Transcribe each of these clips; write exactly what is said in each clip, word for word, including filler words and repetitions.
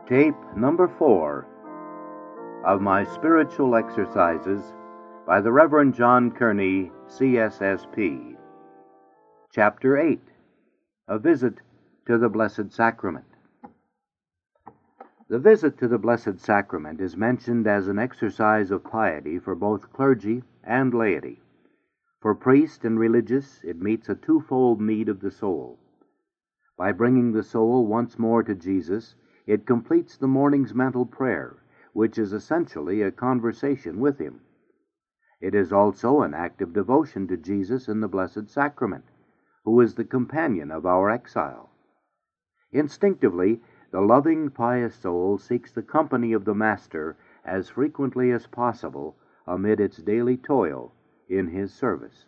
Tape number four of my Spiritual Exercises by the Reverend John Kearney, C S S P. Chapter eight, A Visit to the Blessed Sacrament. The visit to the Blessed Sacrament is mentioned as an exercise of piety for both clergy and laity. For priest and religious, it meets a twofold need of the soul. By bringing the soul once more to Jesus, it completes the morning's mental prayer, which is essentially a conversation with Him. It is also an act of devotion to Jesus in the Blessed Sacrament, who is the companion of our exile. Instinctively, the loving, pious soul seeks the company of the Master as frequently as possible amid its daily toil in His service.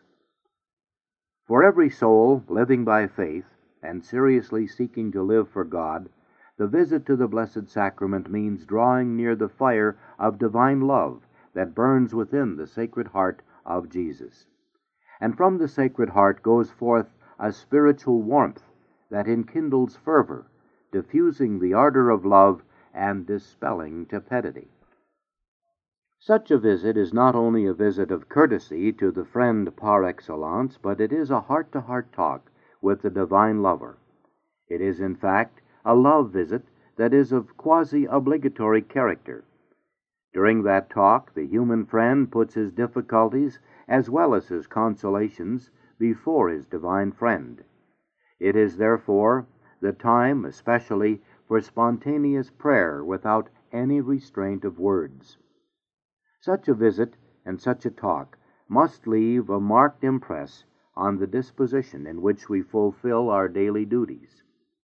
For every soul living by faith and seriously seeking to live for God, the visit to the Blessed Sacrament means drawing near the fire of divine love that burns within the Sacred Heart of Jesus. And from the Sacred Heart goes forth a spiritual warmth that enkindles fervor, diffusing the ardor of love and dispelling tepidity. Such a visit is not only a visit of courtesy to the friend par excellence, but it is a heart-to-heart talk with the divine lover. It is, in fact, a love visit that is of quasi-obligatory character. During that talk, the human friend puts his difficulties as well as his consolations before his divine friend. It is, therefore, the time especially for spontaneous prayer without any restraint of words. Such a visit and such a talk must leave a marked impress on the disposition in which we fulfill our daily duties.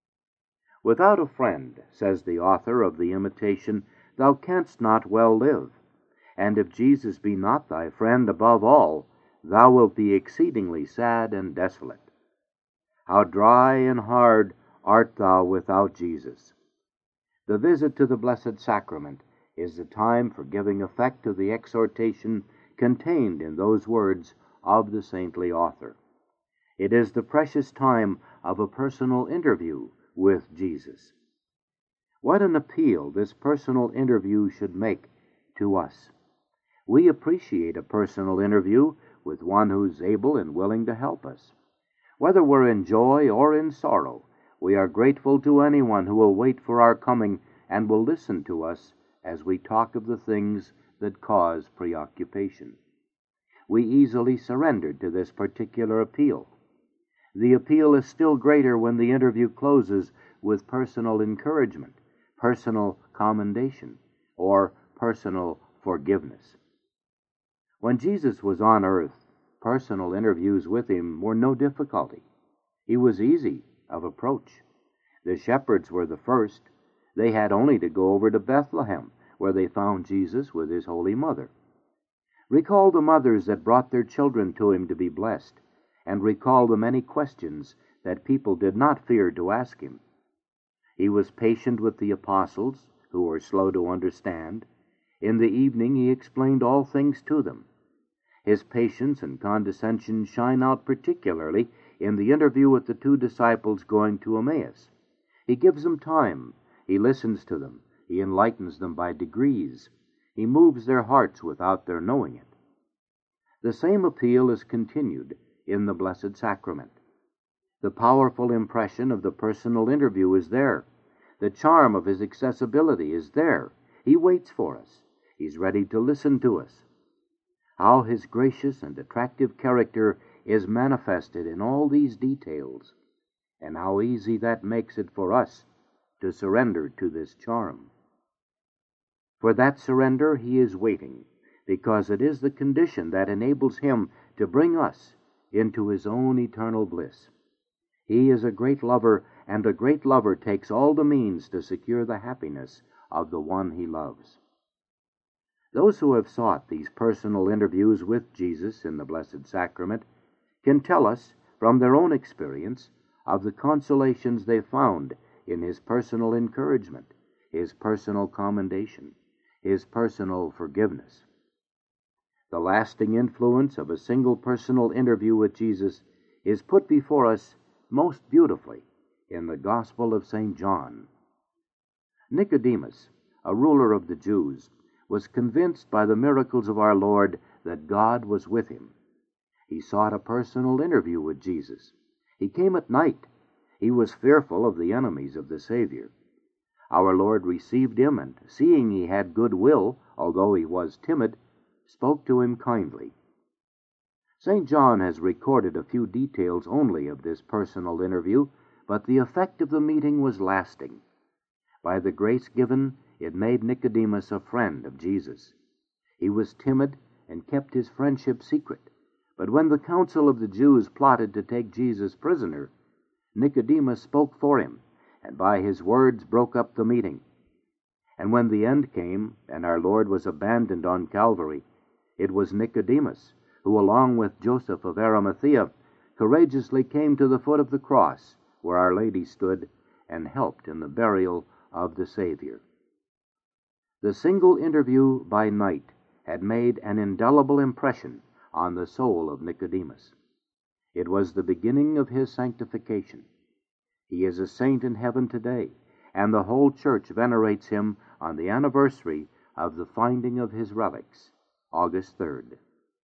Without a friend, says the author of the Imitation, thou canst not well live, and if Jesus be not thy friend above all, thou wilt be exceedingly sad and desolate. How dry and hard art thou without Jesus! The visit to the Blessed Sacrament is the time for giving effect to the exhortation contained in those words of the saintly author. It is the precious time of a personal interview with Jesus. What an appeal this personal interview should make to us. We appreciate a personal interview with one who's able and willing to help us. Whether we're in joy or in sorrow, we are grateful to anyone who will wait for our coming and will listen to us as we talk of the things that cause preoccupation. We easily surrendered to this particular appeal. The appeal is still greater when the interview closes with personal encouragement, personal commendation, or personal forgiveness. When Jesus was on earth, personal interviews with Him were no difficulty. He was easy of approach. The shepherds were the first. They had only to go over to Bethlehem, where they found Jesus with His Holy Mother. Recall the mothers that brought their children to Him to be blessed, and recall the many questions that people did not fear to ask Him. He was patient with the apostles, who were slow to understand. In the evening He explained all things to them. His patience and condescension shine out particularly in the interview with the two disciples going to Emmaus. He gives them time. He listens to them. He enlightens them by degrees. He moves their hearts without their knowing it. The same appeal is continued in the Blessed Sacrament. The powerful impression of the personal interview is there. The charm of His accessibility is there. He waits for us. He's ready to listen to us. How His gracious and attractive character is manifested in all these details, and how easy that makes it for us to surrender to this charm. For that surrender He is waiting, because it is the condition that enables Him to bring us into His own eternal bliss. He is a great lover, and a great lover takes all the means to secure the happiness of the one he loves. Those who have sought these personal interviews with Jesus in the Blessed Sacrament can tell us, from their own experience, of the consolations they found in His personal encouragement, His personal commendation, His personal forgiveness. The lasting influence of a single personal interview with Jesus is put before us most beautifully in the Gospel of Saint John. Nicodemus, a ruler of the Jews, was convinced by the miracles of our Lord that God was with him. He sought a personal interview with Jesus. He came at night. He was fearful of the enemies of the Savior. Our Lord received him, and seeing he had good will, although he was timid, spoke to him kindly. Saint John has recorded a few details only of this personal interview, but the effect of the meeting was lasting. By the grace given, it made Nicodemus a friend of Jesus. He was timid and kept his friendship secret, but when the council of the Jews plotted to take Jesus prisoner, Nicodemus spoke for him, and by his words broke up the meeting. And when the end came, and our Lord was abandoned on Calvary, it was Nicodemus who, along with Joseph of Arimathea, courageously came to the foot of the cross where Our Lady stood and helped in the burial of the Savior. The single interview by night had made an indelible impression on the soul of Nicodemus. It was the beginning of his sanctification. He is a saint in heaven today, and the whole church venerates him on the anniversary of the finding of his relics, August third.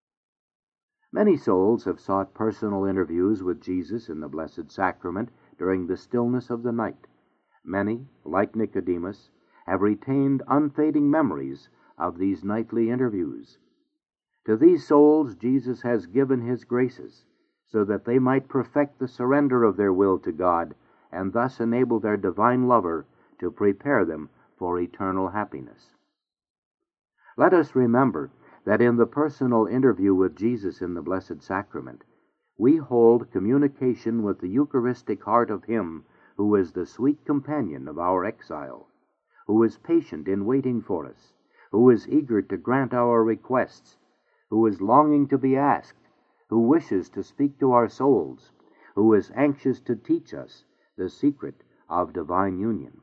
Many souls have sought personal interviews with Jesus in the Blessed Sacrament during the stillness of the night. Many, like Nicodemus, have retained unfading memories of these nightly interviews. To these souls Jesus has given his graces, so that they might perfect the surrender of their will to God, and thus enable their divine lover to prepare them for eternal happiness. Let us remember that in the personal interview with Jesus in the Blessed Sacrament, we hold communication with the Eucharistic heart of Him who is the sweet companion of our exile, who is patient in waiting for us, who is eager to grant our requests, who is longing to be asked, who wishes to speak to our souls, who is anxious to teach us the secret of divine union.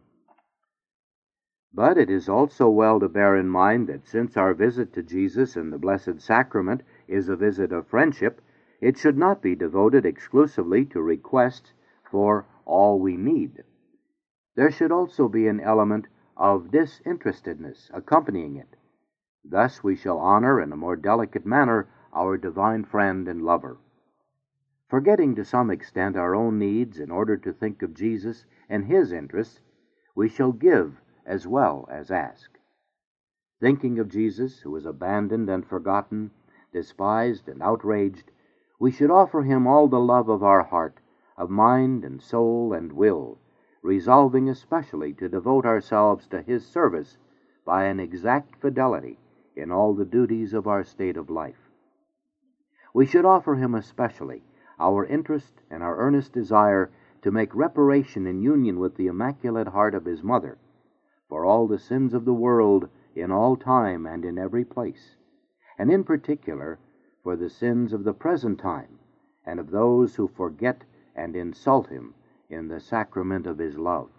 But it is also well to bear in mind that since our visit to Jesus in the Blessed Sacrament is a visit of friendship, it should not be devoted exclusively to requests for all we need. There should also be an element of disinterestedness accompanying it. Thus we shall honor in a more delicate manner our divine friend and lover. Forgetting to some extent our own needs in order to think of Jesus and his interests, we shall give as well as ask. Thinking of Jesus, who was abandoned and forgotten, despised and outraged, we should offer him all the love of our heart, of mind and soul and will, resolving especially to devote ourselves to his service by an exact fidelity in all the duties of our state of life. We should offer him especially our interest and our earnest desire to make reparation in union with the Immaculate Heart of his Mother, for all the sins of the world in all time and in every place, and in particular for the sins of the present time and of those who forget and insult him in the sacrament of his love.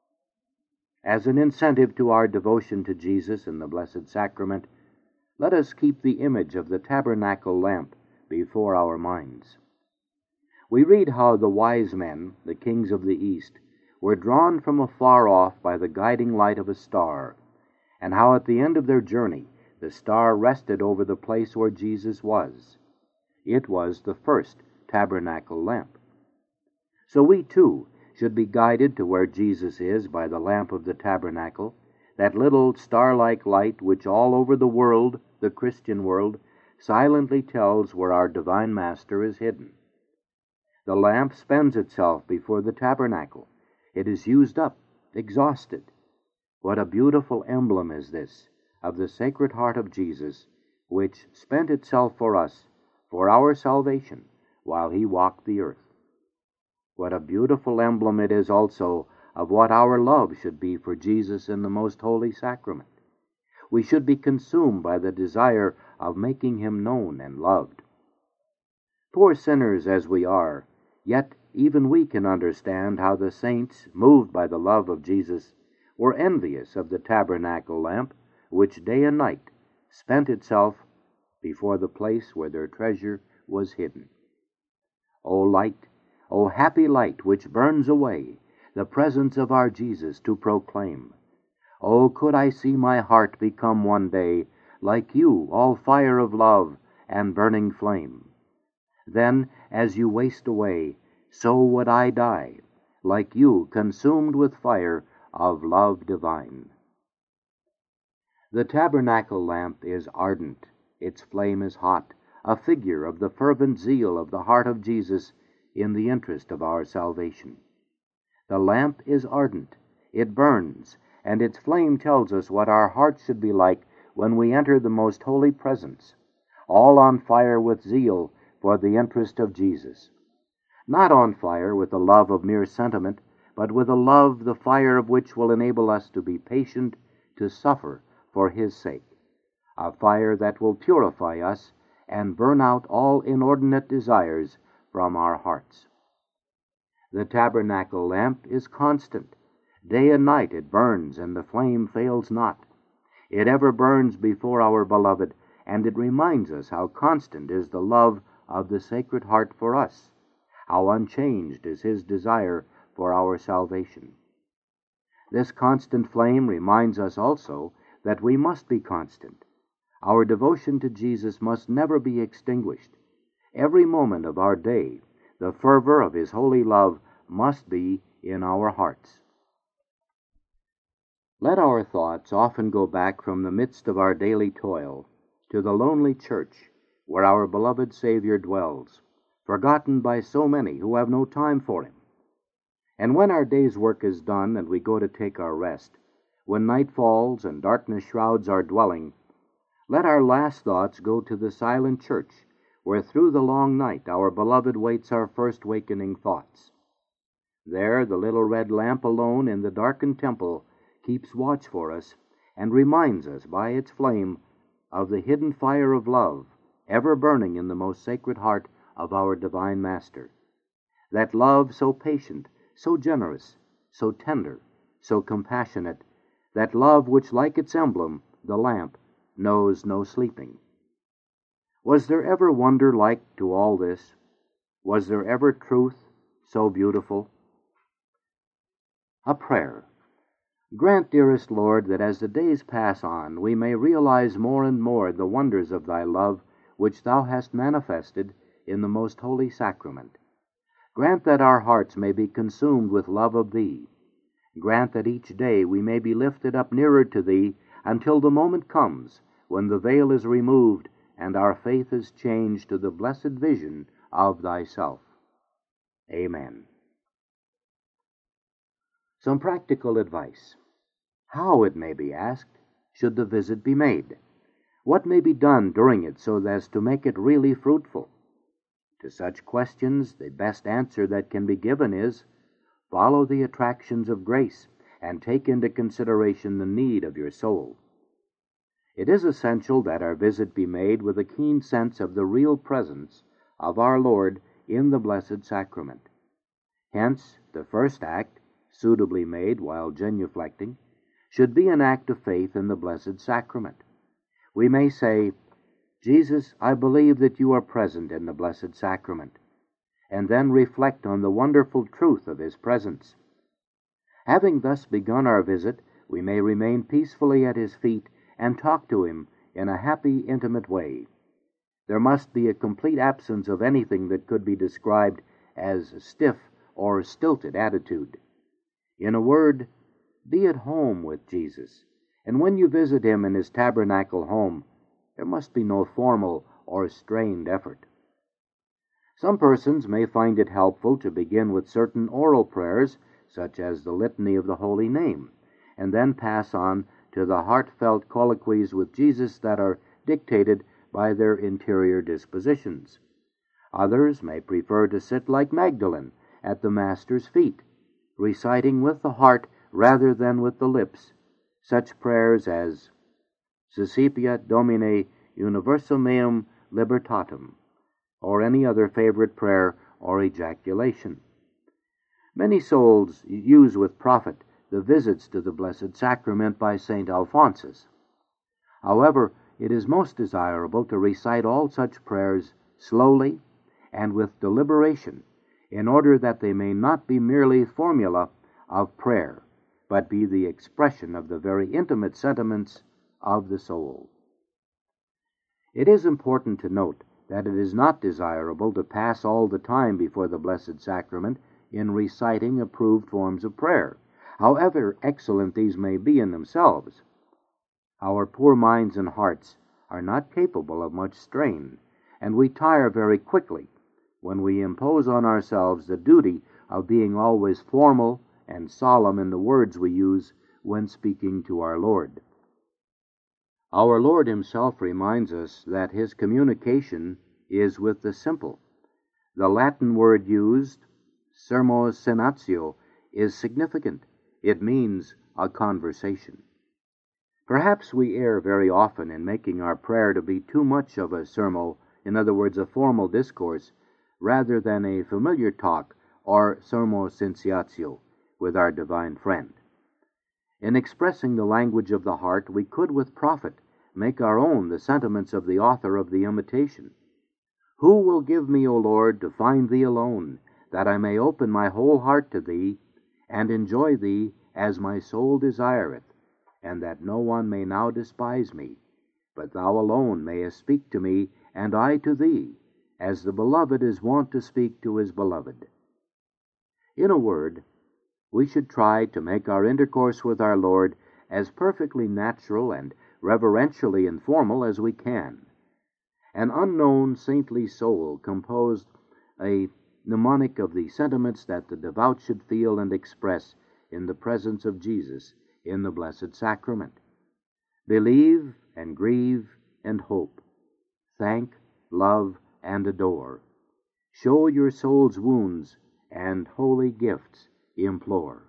As an incentive to our devotion to Jesus in the Blessed Sacrament, let us keep the image of the tabernacle lamp before our minds. We read how the wise men, the kings of the East, were drawn from afar off by the guiding light of a star, and how at the end of their journey the star rested over the place where Jesus was. It was the first tabernacle lamp. So we, too, should be guided to where Jesus is by the lamp of the tabernacle, that little star-like light which all over the world, the Christian world, silently tells where our divine Master is hidden. The lamp spends itself before the tabernacle. It is used up, exhausted. What a beautiful emblem is this of the Sacred Heart of Jesus, which spent itself for us, for our salvation, while he walked the earth. What a beautiful emblem it is also of what our love should be for Jesus in the most holy sacrament. We should be consumed by the desire of making him known and loved. Poor sinners as we are, yet even we can understand how the saints, moved by the love of Jesus, were envious of the tabernacle lamp, which day and night spent itself before the place where their treasure was hidden. O light, O happy light, which burns away the presence of our Jesus to proclaim, Oh, could I see my heart become one day, like you, all fire of love and burning flame! Then, as you waste away, so would I die, like you, consumed with fire of love divine. The tabernacle lamp is ardent, its flame is hot, a figure of the fervent zeal of the heart of Jesus in the interest of our salvation. The lamp is ardent, it burns, and its flame tells us what our hearts should be like when we enter the most holy presence, all on fire with zeal for the interest of Jesus. Not on fire with the love of mere sentiment, but with a love the fire of which will enable us to be patient, to suffer for his sake, a fire that will purify us and burn out all inordinate desires from our hearts. The tabernacle lamp is constant. Day and night it burns, and the flame fails not. It ever burns before our beloved, and it reminds us how constant is the love of the Sacred Heart for us, how unchanged is his desire for our salvation. This constant flame reminds us also that we must be constant. Our devotion to Jesus must never be extinguished. Every moment of our day, the fervor of his holy love must be in our hearts. Let our thoughts often go back from the midst of our daily toil to the lonely church where our beloved Savior dwells, forgotten by so many who have no time for him. And when our day's work is done and we go to take our rest, when night falls and darkness shrouds our dwelling, let our last thoughts go to the silent church where through the long night our beloved waits our first wakening thoughts. There the little red lamp alone in the darkened temple keeps watch for us and reminds us by its flame of the hidden fire of love ever burning in the most sacred heart of our divine Master. That love so patient, so generous, so tender, so compassionate, that love which, like its emblem, the lamp, knows no sleeping. Was there ever wonder like to all this? Was there ever truth so beautiful? A prayer. Grant, dearest Lord, that as the days pass on, we may realize more and more the wonders of thy love, which thou hast manifested in the most holy sacrament. Grant that our hearts may be consumed with love of thee. Grant that each day we may be lifted up nearer to thee until the moment comes when the veil is removed and our faith is changed to the blessed vision of thyself. Amen. Some practical advice. How, it may be asked, should the visit be made? What may be done during it so as to make it really fruitful? To such questions, the best answer that can be given is, follow the attractions of grace and take into consideration the need of your soul. It is essential that our visit be made with a keen sense of the real presence of our Lord in the Blessed Sacrament. Hence, the first act, suitably made while genuflecting, should be an act of faith in the Blessed Sacrament. We may say, Jesus, I believe that you are present in the Blessed Sacrament, and then reflect on the wonderful truth of his presence. Having thus begun our visit, we may remain peacefully at his feet and talk to him in a happy, intimate way. There must be a complete absence of anything that could be described as stiff or stilted attitude. In a word, be at home with Jesus, and when you visit him in his tabernacle home, there must be no formal or strained effort. Some persons may find it helpful to begin with certain oral prayers, such as the Litany of the Holy Name, and then pass on to the heartfelt colloquies with Jesus that are dictated by their interior dispositions. Others may prefer to sit like Magdalene at the Master's feet, reciting with the heart rather than with the lips such prayers as Suscipiat Domine universum meum libertatem, or any other favorite prayer or ejaculation. Many souls use with profit the visits to the Blessed Sacrament by Saint Alphonsus. However, it is most desirable to recite all such prayers slowly and with deliberation, in order that they may not be merely formula of prayer, but be the expression of the very intimate sentiments of the soul. It is important to note that it is not desirable to pass all the time before the Blessed Sacrament in reciting approved forms of prayer, however excellent these may be in themselves. Our poor minds and hearts are not capable of much strain, and we tire very quickly when we impose on ourselves the duty of being always formal and solemn in the words we use when speaking to our Lord. Our Lord himself reminds us that his communication is with the simple. The Latin word used, sermo senatio, is significant. It means a conversation. Perhaps we err very often in making our prayer to be too much of a sermo, in other words, a formal discourse, rather than a familiar talk or sermo sentiatio with our divine friend. In expressing the language of the heart, we could with profit make our own the sentiments of the author of the Imitation. Who will give me, O Lord, to find thee alone, that I may open my whole heart to thee, and enjoy thee as my soul desireth, and that no one may now despise me, but thou alone mayest speak to me, and I to thee, as the beloved is wont to speak to his beloved. In a word, we should try to make our intercourse with our Lord as perfectly natural and reverentially informal as we can. An unknown saintly soul composed a mnemonic of the sentiments that the devout should feel and express in the presence of Jesus in the Blessed Sacrament. Believe and grieve and hope. Thank, love, and adore. Show your soul's wounds and holy gifts implore.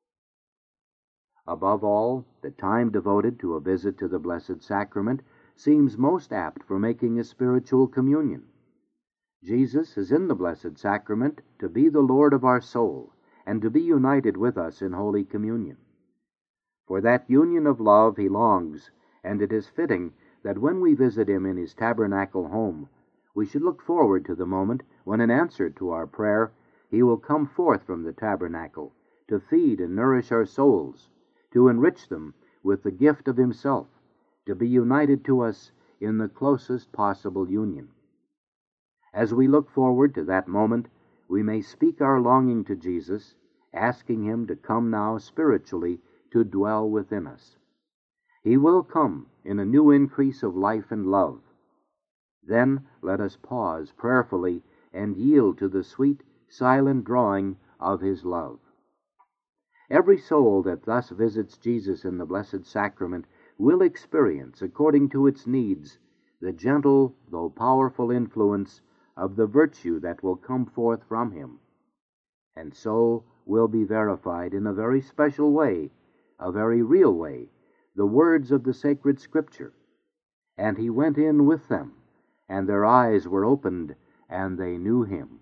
Above all, the time devoted to a visit to the Blessed Sacrament seems most apt for making a spiritual communion. Jesus is in the Blessed Sacrament to be the Lord of our soul and to be united with us in Holy Communion. For that union of love he longs, and it is fitting that when we visit him in his tabernacle home, we should look forward to the moment when, in answer to our prayer, he will come forth from the tabernacle to feed and nourish our souls, to enrich them with the gift of himself, to be united to us in the closest possible union. As we look forward to that moment, we may speak our longing to Jesus, asking him to come now spiritually to dwell within us. He will come in a new increase of life and love. Then let us pause prayerfully and yield to the sweet, silent drawing of his love. Every soul that thus visits Jesus in the Blessed Sacrament will experience, according to its needs, the gentle though powerful influence of the virtue that will come forth from him, and so will be verified in a very special way, a very real way, the words of the sacred Scripture. And he went in with them, and their eyes were opened, and they knew him.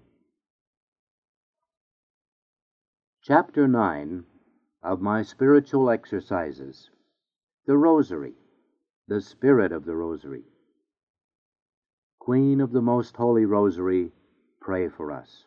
Chapter nine of my Spiritual Exercises. The Rosary, the Spirit of the Rosary. Queen of the Most Holy Rosary, pray for us.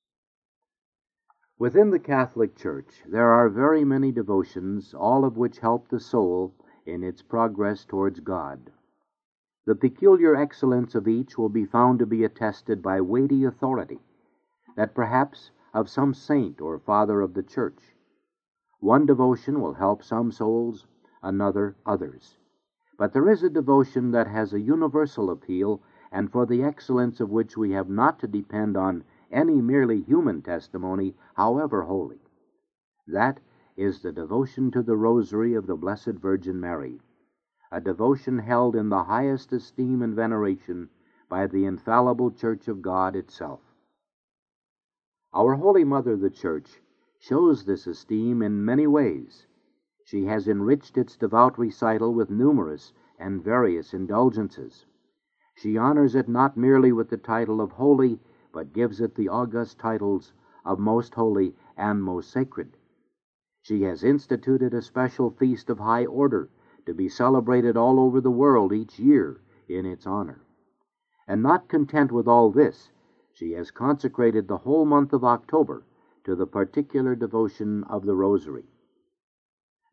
Within the Catholic Church there are very many devotions, all of which help the soul in its progress towards God. The peculiar excellence of each will be found to be attested by weighty authority, that perhaps of some saint or father of the Church. One devotion will help some souls, another others. But there is a devotion that has a universal appeal, and for the excellence of which we have not to depend on any merely human testimony, however holy. That is the devotion to the Rosary of the Blessed Virgin Mary, a devotion held in the highest esteem and veneration by the infallible Church of God itself. Our Holy Mother, the Church, shows this esteem in many ways. She has enriched its devout recital with numerous and various indulgences. She honors it not merely with the title of holy, but gives it the august titles of most holy and most sacred. She has instituted a special feast of high order to be celebrated all over the world each year in its honor. And not content with all this, she has consecrated the whole month of October to the particular devotion of the Rosary.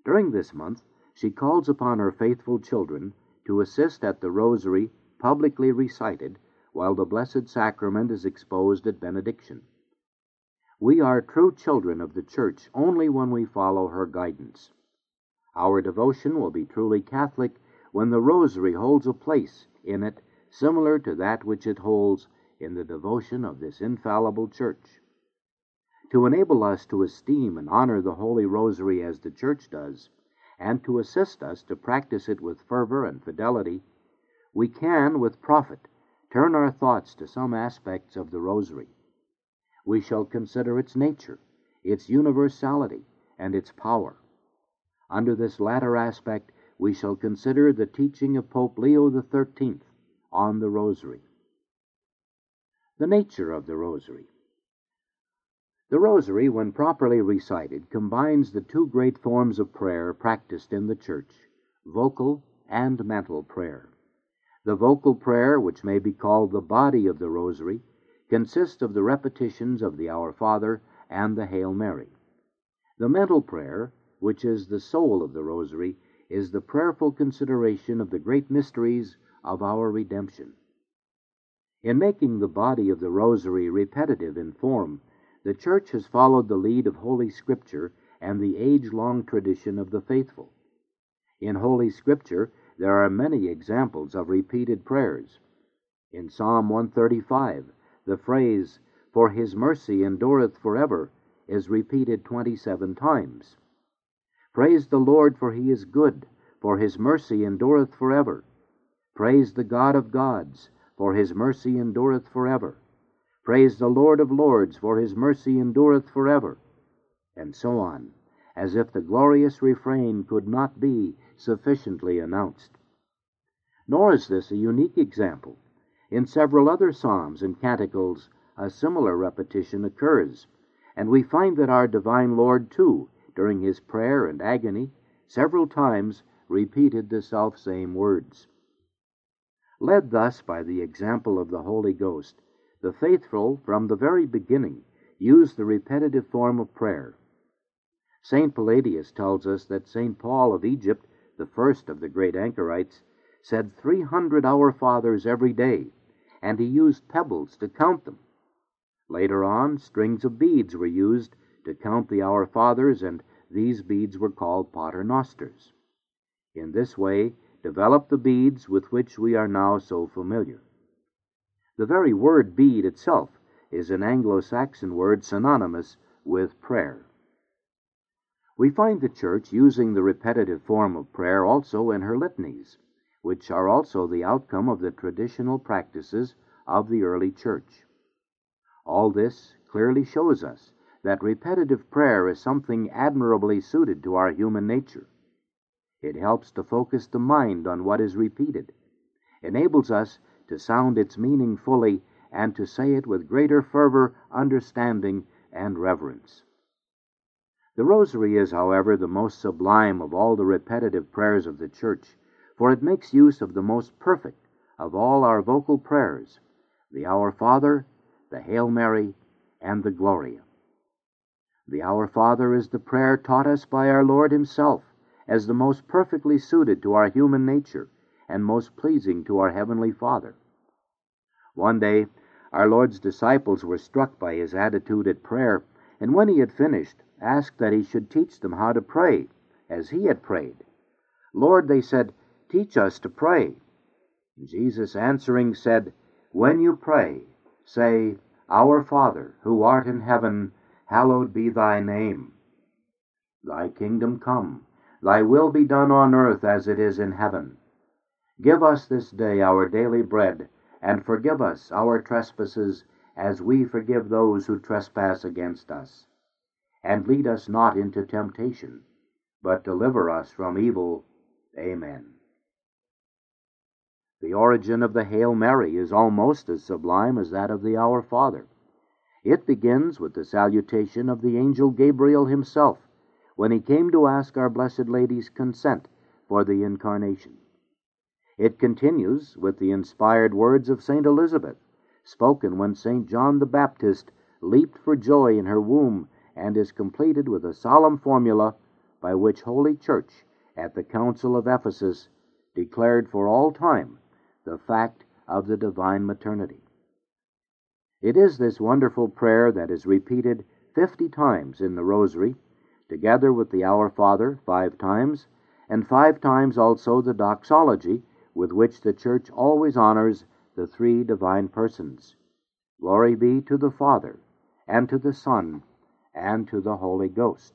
During this month, she calls upon her faithful children to assist at the rosary publicly recited while the Blessed Sacrament is exposed at benediction. We are true children of the Church only when we follow her guidance. Our devotion will be truly Catholic when the rosary holds a place in it similar to that which it holds in the devotion of this infallible Church. To enable us to esteem and honor the Holy Rosary as the Church does, and to assist us to practice it with fervor and fidelity, we can, with profit, turn our thoughts to some aspects of the Rosary. We shall consider its nature, its universality, and its power. Under this latter aspect, we shall consider the teaching of Pope Leo the Thirteenth on the Rosary. The nature of the Rosary. The Rosary, when properly recited, combines the two great forms of prayer practiced in the Church, vocal and mental prayer. The vocal prayer, which may be called the body of the Rosary, consists of the repetitions of the Our Father and the Hail Mary. The mental prayer, which is the soul of the Rosary, is the prayerful consideration of the great mysteries of our redemption. In making the body of the Rosary repetitive in form, the Church has followed the lead of Holy Scripture and the age-long tradition of the faithful. In Holy Scripture, there are many examples of repeated prayers. In Psalm one thirty-five, the phrase, "For his mercy endureth forever," is repeated twenty-seven times. Praise the Lord, for he is good, for his mercy endureth forever. Praise the God of gods, for his mercy endureth forever. Praise the Lord of lords, for his mercy endureth forever. And so on, as if the glorious refrain could not be sufficiently announced. Nor is this a unique example. In several other psalms and canticles, a similar repetition occurs, and we find that our divine Lord, too, during his prayer and agony, several times repeated the selfsame words. Led thus by the example of the Holy Ghost, the faithful, from the very beginning, used the repetitive form of prayer. Saint Palladius tells us that Saint Paul of Egypt, the first of the great anchorites, said three hundred Our Fathers every day, and he used pebbles to count them. Later on, strings of beads were used to count the Our Fathers, and these beads were called paternosters. In this way, developed the beads with which we are now so familiar. The very word bead itself is an Anglo-Saxon word synonymous with prayer. We find the Church using the repetitive form of prayer also in her litanies, which are also the outcome of the traditional practices of the early Church. All this clearly shows us that repetitive prayer is something admirably suited to our human nature. It helps to focus the mind on what is repeated, enables us to sound its meaning fully, and to say it with greater fervor, understanding, and reverence. The Rosary is, however, the most sublime of all the repetitive prayers of the Church, for it makes use of the most perfect of all our vocal prayers, the Our Father, the Hail Mary, and the Gloria. The Our Father is the prayer taught us by our Lord himself as the most perfectly suited to our human nature and most pleasing to our Heavenly Father. One day, our Lord's disciples were struck by his attitude at prayer, and when he had finished, asked that he should teach them how to pray, as he had prayed. "Lord," they said, "teach us to pray." Jesus answering said, "When you pray, say, Our Father, who art in heaven, hallowed be thy name. Thy kingdom come, thy will be done on earth as it is in heaven. Give us this day our daily bread, and forgive us our trespasses, as we forgive those who trespass against us. And lead us not into temptation, but deliver us from evil. Amen." The origin of the Hail Mary is almost as sublime as that of the Our Father. It begins with the salutation of the angel Gabriel himself, when he came to ask our Blessed Lady's consent for the Incarnation. It continues with the inspired words of Saint Elizabeth, spoken when Saint John the Baptist leaped for joy in her womb, and is completed with a solemn formula, by which Holy Church at the Council of Ephesus declared for all time the fact of the divine maternity. It is this wonderful prayer that is repeated fifty times in the Rosary, together with the Our Father five times, and five times also the doxology with which the Church always honors the three divine persons. Glory be to the Father, and to the Son, and to the Holy Ghost.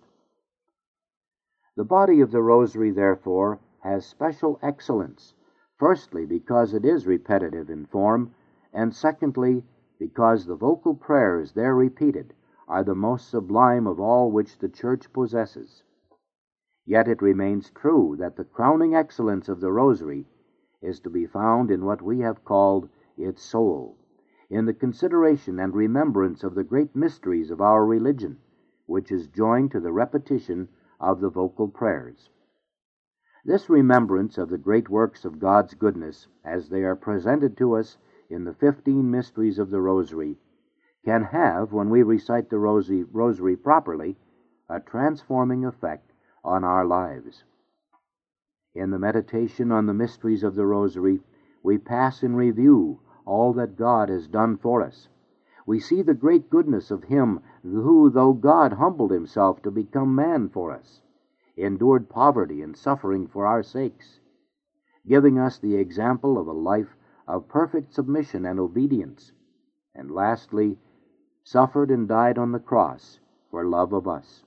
The body of the Rosary, therefore, has special excellence, firstly because it is repetitive in form, and secondly because the vocal prayers there repeated are the most sublime of all which the Church possesses. Yet it remains true that the crowning excellence of the Rosary is to be found in what we have called its soul, in the consideration and remembrance of the great mysteries of our religion, which is joined to the repetition of the vocal prayers. This remembrance of the great works of God's goodness, as they are presented to us in the fifteen mysteries of the Rosary, can have, when we recite the Rosary, Rosary properly, a transforming effect on our lives. In the meditation on the mysteries of the Rosary, we pass in review all that God has done for us. We see the great goodness of Him who, though God humbled Himself to become man for us, endured poverty and suffering for our sakes, giving us the example of a life of perfect submission and obedience, and lastly, suffered and died on the cross for love of us.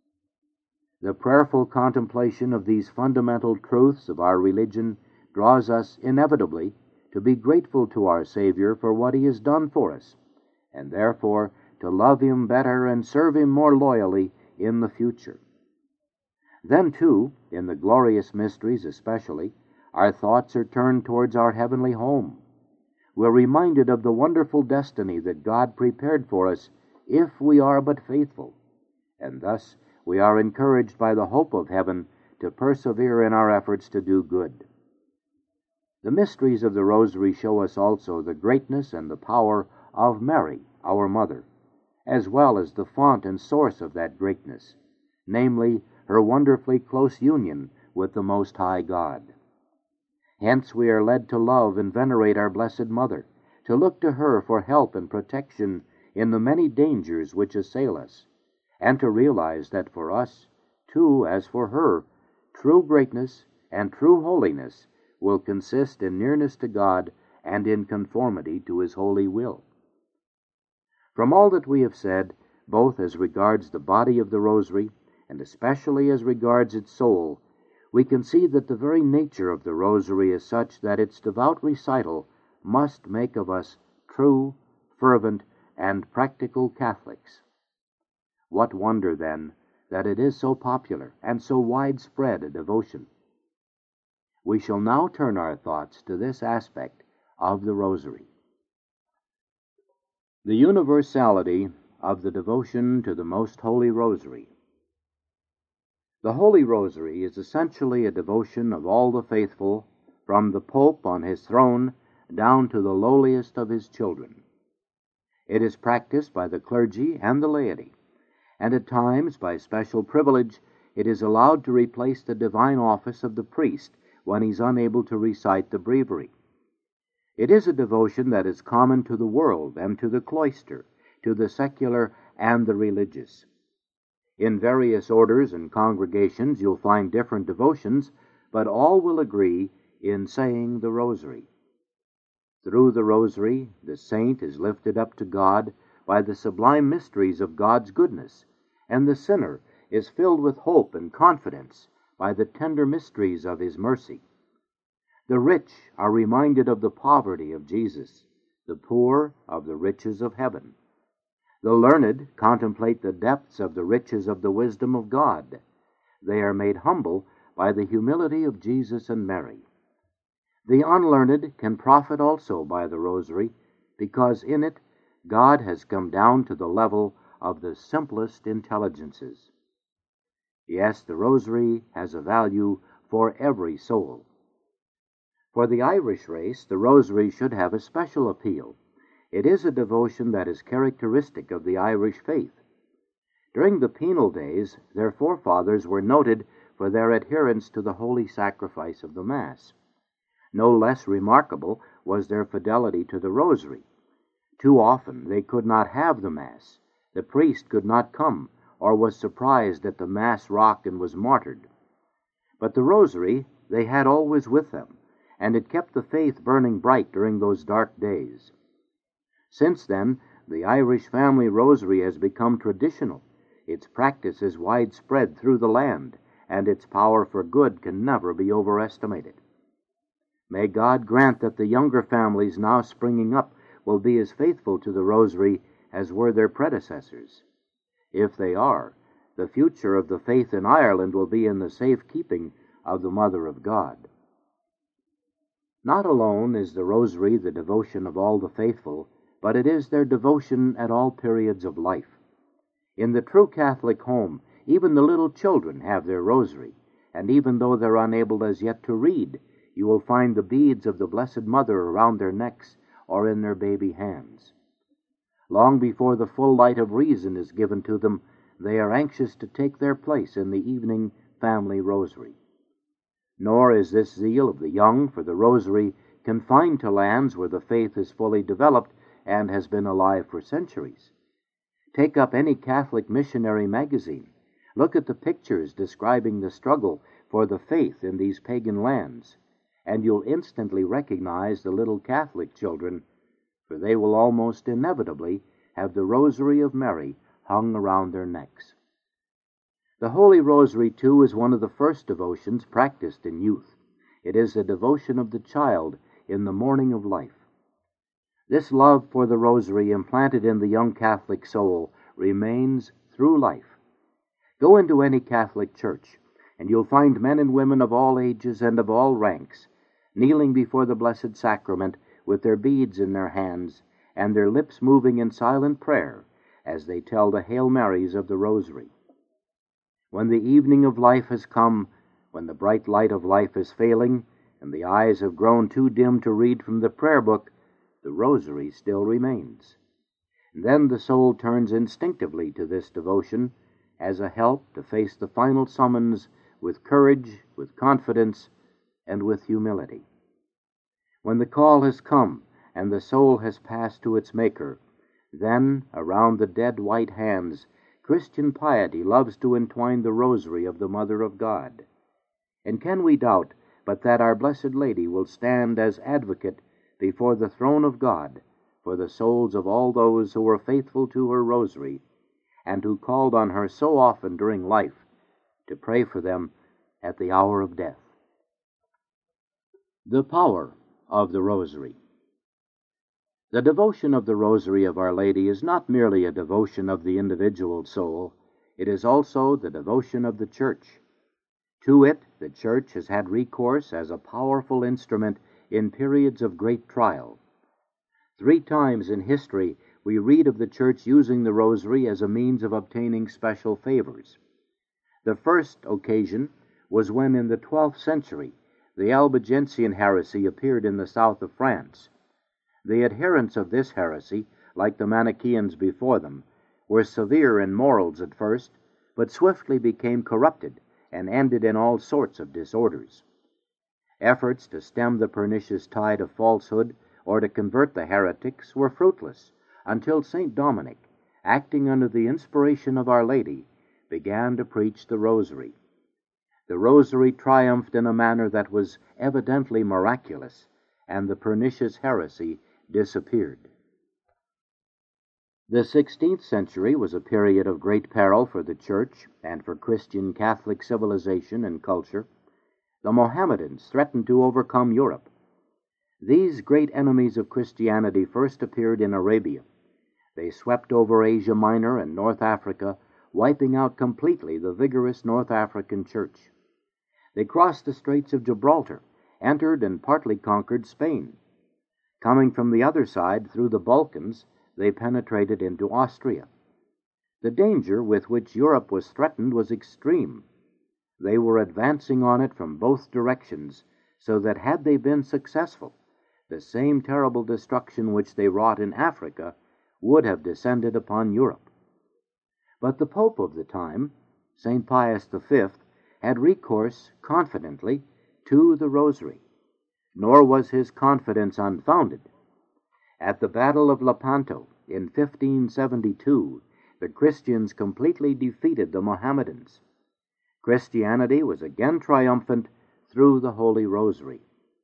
The prayerful contemplation of these fundamental truths of our religion draws us inevitably to be grateful to our Savior for what He has done for us, and therefore to love Him better and serve Him more loyally in the future. Then, too, in the glorious mysteries especially, our thoughts are turned towards our heavenly home. We're reminded of the wonderful destiny that God prepared for us if we are but faithful, and thus we are encouraged by the hope of heaven to persevere in our efforts to do good. The mysteries of the Rosary show us also the greatness and the power of Mary, our Mother, as well as the font and source of that greatness, namely, her wonderfully close union with the Most High God. Hence we are led to love and venerate our Blessed Mother, to look to her for help and protection in the many dangers which assail us, and to realize that for us, too, as for her, true greatness and true holiness will consist in nearness to God and in conformity to His holy will. From all that we have said, both as regards the body of the Rosary, and especially as regards its soul, we can see that the very nature of the Rosary is such that its devout recital must make of us true, fervent, and practical Catholics. What wonder, then, that it is so popular and so widespread a devotion? We shall now turn our thoughts to this aspect of the Rosary. The universality of the devotion to the Most Holy Rosary. The Holy Rosary is essentially a devotion of all the faithful, from the Pope on his throne down to the lowliest of his children. It is practiced by the clergy and the laity, and at times, by special privilege, it is allowed to replace the divine office of the priest when he is unable to recite the breviary. It is a devotion that is common to the world and to the cloister, to the secular and the religious. In various orders and congregations you'll find different devotions, but all will agree in saying the Rosary. Through the Rosary, the saint is lifted up to God by the sublime mysteries of God's goodness, and the sinner is filled with hope and confidence by the tender mysteries of His mercy. The rich are reminded of the poverty of Jesus, the poor of the riches of heaven. The learned contemplate the depths of the riches of the wisdom of God. They are made humble by the humility of Jesus and Mary. The unlearned can profit also by the Rosary, because in it God has come down to the level of the simplest intelligences. Yes, the Rosary has a value for every soul. For the Irish race, the Rosary should have a special appeal. It is a devotion that is characteristic of the Irish faith. During the penal days, their forefathers were noted for their adherence to the holy sacrifice of the Mass. No less remarkable was their fidelity to the Rosary. Too often they could not have the Mass. The priest could not come, or was surprised at the Mass rock and was martyred. But the Rosary they had always with them, and it kept the faith burning bright during those dark days. Since then, the Irish family rosary has become traditional. Its practice is widespread through the land, and its power for good can never be overestimated. May God grant that the younger families now springing up will be as faithful to the rosary as were their predecessors. If they are, the future of the faith in Ireland will be in the safe keeping of the Mother of God. Not alone is the rosary the devotion of all the faithful, but it is their devotion at all periods of life. In the true Catholic home, even the little children have their rosary, and even though they're unable as yet to read, you will find the beads of the Blessed Mother around their necks or in their baby hands. Long before the full light of reason is given to them, they are anxious to take their place in the evening family rosary. Nor is this zeal of the young for the rosary confined to lands where the faith is fully developed and has been alive for centuries. Take up any Catholic missionary magazine. Look at the pictures describing the struggle for the faith in these pagan lands, and you'll instantly recognize the little Catholic children, for they will almost inevitably have the Rosary of Mary hung around their necks. The Holy Rosary, too, is one of the first devotions practiced in youth. It is the devotion of the child in the morning of life. This love for the Rosary implanted in the young Catholic soul remains through life. Go into any Catholic church, and you'll find men and women of all ages and of all ranks kneeling before the Blessed Sacrament with their beads in their hands and their lips moving in silent prayer as they tell the Hail Marys of the Rosary. When the evening of life has come, when the bright light of life is failing, and the eyes have grown too dim to read from the prayer book, the Rosary still remains. And then the soul turns instinctively to this devotion as a help to face the final summons with courage, with confidence, and with humility. When the call has come and the soul has passed to its Maker, then, around the dead white hands, Christian piety loves to entwine the rosary of the Mother of God. And can we doubt but that our Blessed Lady will stand as advocate before the throne of God for the souls of all those who were faithful to her rosary and who called on her so often during life to pray for them at the hour of death? The power of the Rosary. The devotion of the Rosary of Our Lady is not merely a devotion of the individual soul, it is also the devotion of the Church. To it, the Church has had recourse as a powerful instrument in periods of great trial. Three times in history we read of the Church using the Rosary as a means of obtaining special favors. The first occasion was when in the twelfth century the Albigensian heresy appeared in the south of France. The adherents of this heresy, like the Manichaeans before them, were severe in morals at first, but swiftly became corrupted and ended in all sorts of disorders. Efforts to stem the pernicious tide of falsehood or to convert the heretics were fruitless until Saint Dominic, acting under the inspiration of Our Lady, began to preach the Rosary. The Rosary triumphed in a manner that was evidently miraculous, and the pernicious heresy disappeared. The sixteenth century was a period of great peril for the Church and for Christian Catholic civilization and culture. The Mohammedans threatened to overcome Europe. These great enemies of Christianity first appeared in Arabia. They swept over Asia Minor and North Africa, wiping out completely the vigorous North African Church. They crossed the Straits of Gibraltar, entered and partly conquered Spain. Coming from the other side through the Balkans, they penetrated into Austria. The danger with which Europe was threatened was extreme. They were advancing on it from both directions, so that had they been successful, the same terrible destruction which they wrought in Africa would have descended upon Europe. But the Pope of the time, Saint Pius the Fifth, had recourse confidently to the Rosary, nor was his confidence unfounded. At the Battle of Lepanto in fifteen seventy-two, the Christians completely defeated the Mohammedans. Christianity was again triumphant through the Holy Rosary.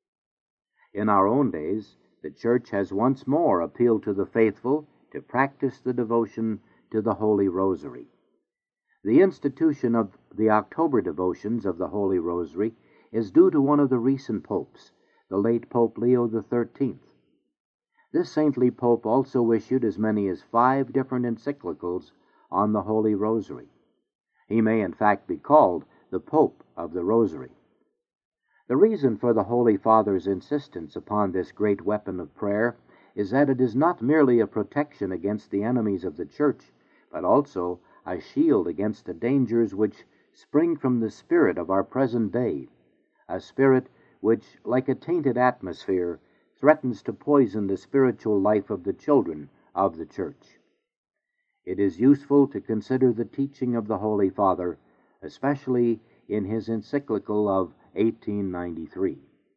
In our own days, the Church has once more appealed to the faithful to practice the devotion to the Holy Rosary. The institution of the October devotions of the Holy Rosary is due to one of the recent popes, the late Pope Leo the Thirteenth. This saintly pope also issued as many as five different encyclicals on the Holy Rosary. He may in fact be called the Pope of the Rosary. The reason for the Holy Father's insistence upon this great weapon of prayer is that it is not merely a protection against the enemies of the Church, but also a shield against the dangers which spring from the spirit of our present day, a spirit which, like a tainted atmosphere, threatens to poison the spiritual life of the children of the Church. It is useful to consider the teaching of the Holy Father, especially in his encyclical of eighteen ninety-three.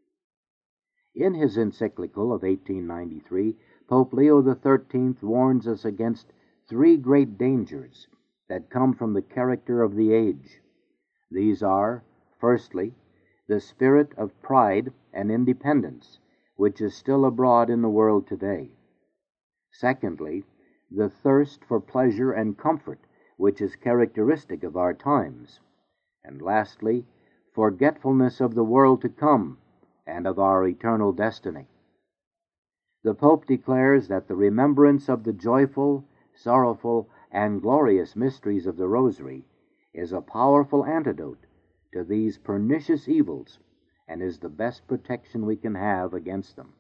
In his encyclical of eighteen ninety-three, Pope Leo the Thirteenth warns us against three great dangers that come from the character of the age. These are, firstly, the spirit of pride and independence, which is still abroad in the world today. Secondly, the thirst for pleasure and comfort, which is characteristic of our times. And lastly, forgetfulness of the world to come and of our eternal destiny. The Pope declares that the remembrance of the joyful, sorrowful, and glorious mysteries of the Rosary is a powerful antidote to these pernicious evils and is the best protection we can have against them.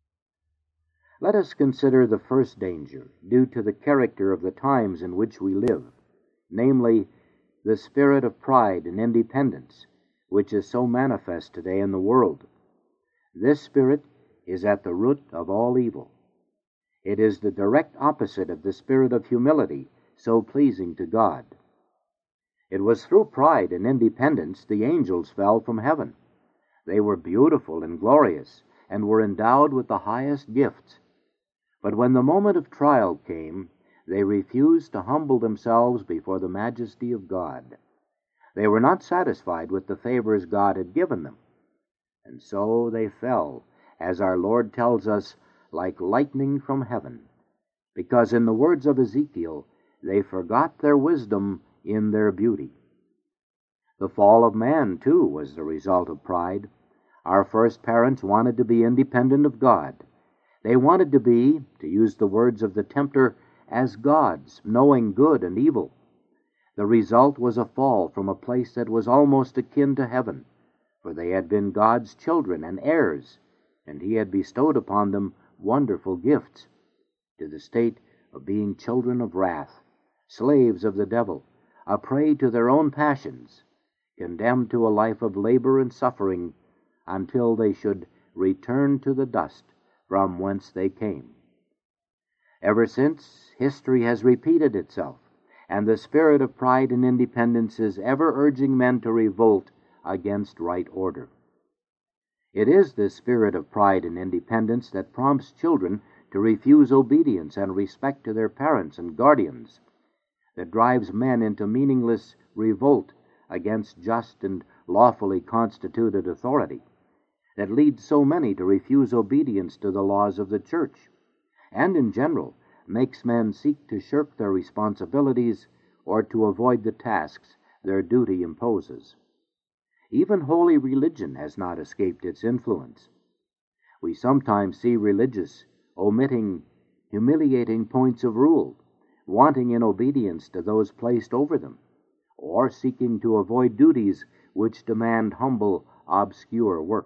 Let us consider the first danger due to the character of the times in which we live, namely, the spirit of pride and independence, which is so manifest today in the world. This spirit is at the root of all evil. It is the direct opposite of the spirit of humility, so pleasing to God. It was through pride and independence the angels fell from heaven. They were beautiful and glorious, and were endowed with the highest gifts. But when the moment of trial came, they refused to humble themselves before the majesty of God. They were not satisfied with the favors God had given them, and so they fell, as our Lord tells us, like lightning from heaven, because in the words of Ezekiel, they forgot their wisdom in their beauty. The fall of man, too, was the result of pride. Our first parents wanted to be independent of God. They wanted to be, to use the words of the tempter, as gods, knowing good and evil. The result was a fall from a place that was almost akin to heaven, for they had been God's children and heirs, and he had bestowed upon them wonderful gifts, to the state of being children of wrath, slaves of the devil, a prey to their own passions, condemned to a life of labor and suffering until they should return to the dust from whence they came. Ever since, history has repeated itself, and the spirit of pride and independence is ever urging men to revolt against right order. It is this spirit of pride and independence that prompts children to refuse obedience and respect to their parents and guardians, that drives men into meaningless revolt against just and lawfully constituted authority, that leads so many to refuse obedience to the laws of the Church, and in general makes men seek to shirk their responsibilities or to avoid the tasks their duty imposes. Even holy religion has not escaped its influence. We sometimes see religious omitting humiliating points of rule, wanting in obedience to those placed over them, or seeking to avoid duties which demand humble, obscure work.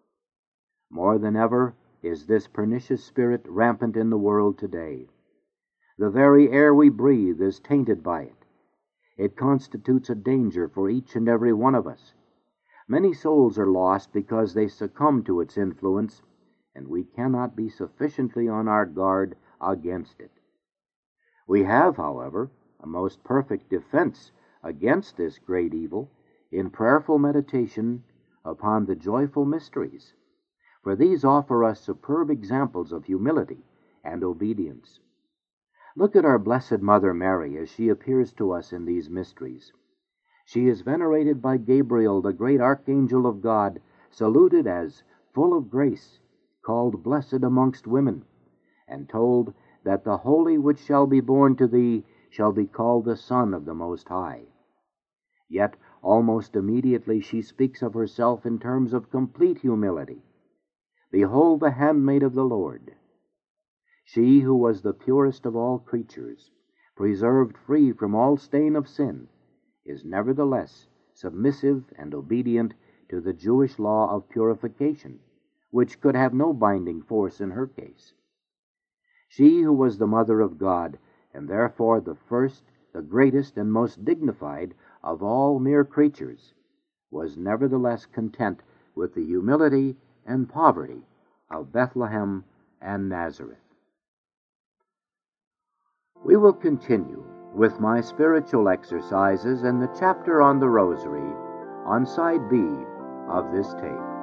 More than ever is this pernicious spirit rampant in the world today. The very air we breathe is tainted by it. It constitutes a danger for each and every one of us. Many souls are lost because they succumb to its influence, and we cannot be sufficiently on our guard against it. We have, however, a most perfect defense against this great evil, in prayerful meditation upon the joyful mysteries, for these offer us superb examples of humility and obedience. Look at our Blessed Mother Mary as she appears to us in these mysteries. She is venerated by Gabriel, the great archangel of God, saluted as full of grace, called blessed amongst women, and told that the Holy which shall be born to thee shall be called the Son of the Most High. Yet almost immediately she speaks of herself in terms of complete humility. Behold the handmaid of the Lord. She who was the purest of all creatures, preserved free from all stain of sin, is nevertheless submissive and obedient to the Jewish law of purification, which could have no binding force in her case. She who was the mother of God, and therefore the first, the greatest, and most dignified of all mere creatures, was nevertheless content with the humility and poverty of Bethlehem and Nazareth. We will continue with my spiritual exercises and the chapter on the Rosary on side B of this tape.